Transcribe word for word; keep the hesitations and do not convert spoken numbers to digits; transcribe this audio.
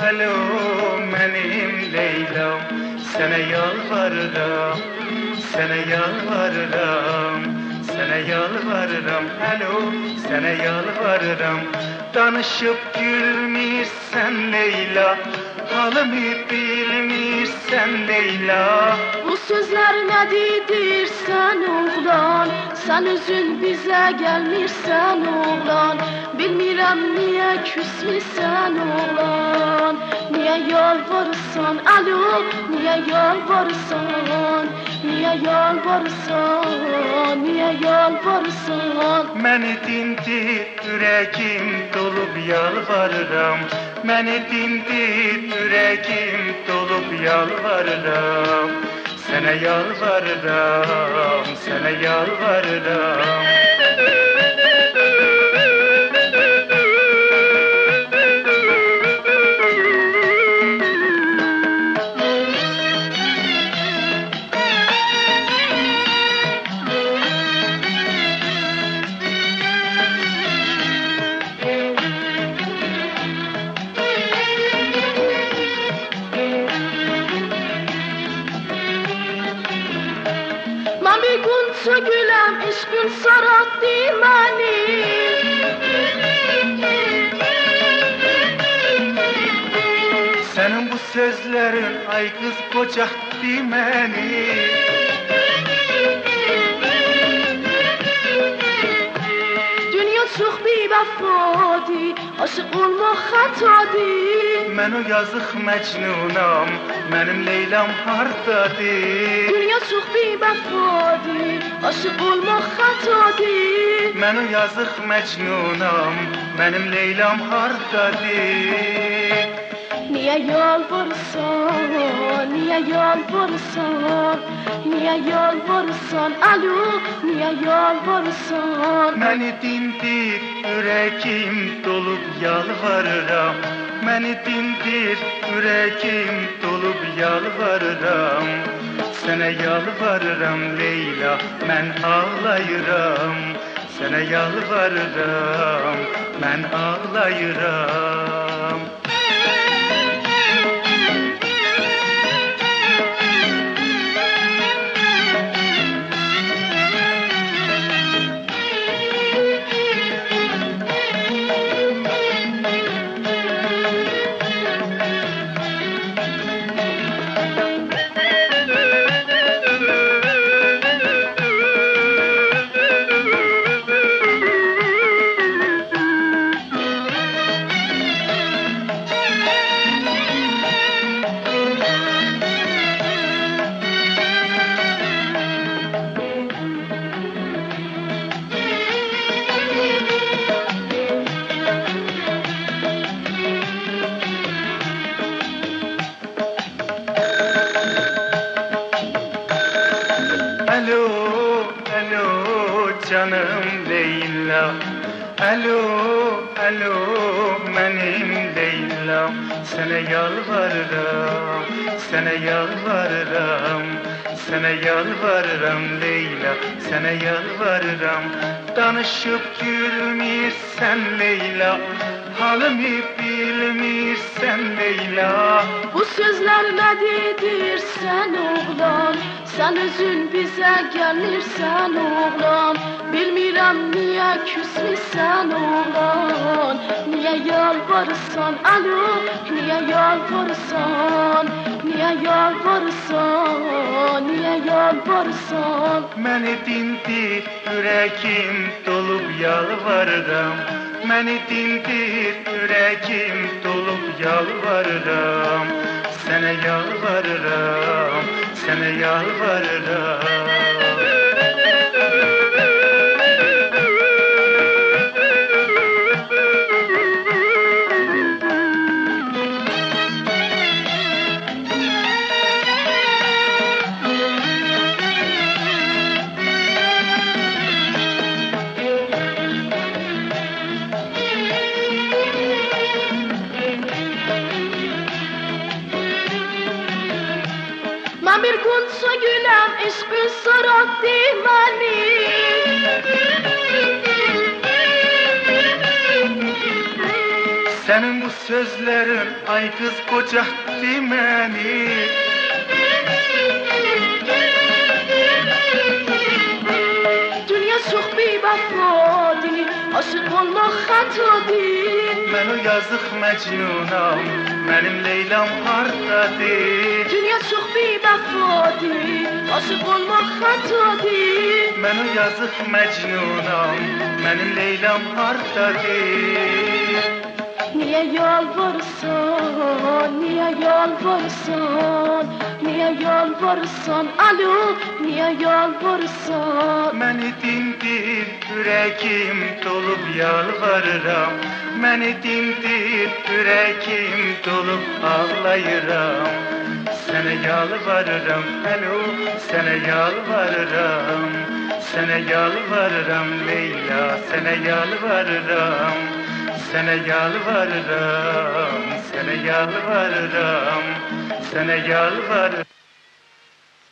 alo benim Leyla'm, sana yalvarırım, sana yalvarırım, sana yalvarırım, alo sana yalvarırım. Danışıp gülmüşsen Leyla, halımı bilmişsen Leyla. Bu sözler ne dedirsen oğlan, sen özün bize gelmişsen oğlan. Bilmirəm niye küsmüşsen oğlan, niye yalvarırsan alo, niye yalvarırsan, niye yalvarırsan, niye yalvarırsan. Məni dindir ürəkim dolub yalvarıram, məni dindir ürəkim dolub yalvarıram. Sənə yalvarıram, sənə yalvarıram. Mən bir qunça güləm, eşqin saratdı məni. Sənin bu sözlərin ay qız qocaqdı məni. Dünya çox bivəfadı, aşıq olmaq xətadır. Mən o yazıq məcnunam, mənim Leylam hardadır? Dünya çox bivəfadır, aşıq olmaq xətadır. Mən o yazıq məcnunam, mənim Leylam hardadır? Niye yalvarırsan, niye yalvarırsan, niye yalvarırsan alo, niye yalvarırsan. Məni dindir ürəkim dolub yalvarıram, məni dindir ürəkim dolub yalvarıram. Sənə yalvarıram Leyla, mən ağlayıram. Sənə yalvarıram, mən ağlayıram. Alo, alo canım Leyla. Alo, alo benim Leyla'm, sana yalvarırım, sana yalvarırım, sana yalvarırım Leyla, sana yalvarırım. Danışıp gülmüşsen Leyla, halımı bilmişsen Leyla. Bu sözler ne dedirsen oğlan, sen özün bize gelirsen oğlan. Bilmirəm niye küsmüşsen oğlan, niye yalvarırsan alo, niye yalvarırsan, niye yalvarırsan, niye yalvarırsan. Məni dindir ürəkim dolub yalvarıram, məni dindir ürəkim dolub yalvarıram. Sənə yalvarıram, sənə yalvarıram. Mən bir qunça güləm, eşqin saratdı məni. Senin bu sözlerin ay kız kocattı beni. Dünya çok bir vefadır, aşık olmak hatadır. Ben o yazık Mecnunam, benim Leyla'm hardadır. Dünya çok bir vefadır, aşık olmak hatadır. Ben o yazık Mecnunam, benim Leyla'm hardadır. Niye yalvarırsan, niye yalvarırsan, niye yalvarırsan, alo, niye yalvarırsan? Beni dindir, yüreğim dolup yalvarıram. Beni dindir, yüreğim dolup ağlayıram. Sana yalvarıram, alo, sana yalvarıram. Sana yalvarıram Leyla, sana yalvarıram. Sana yalvarıram, sana yalvarıram, sana yalvarıram.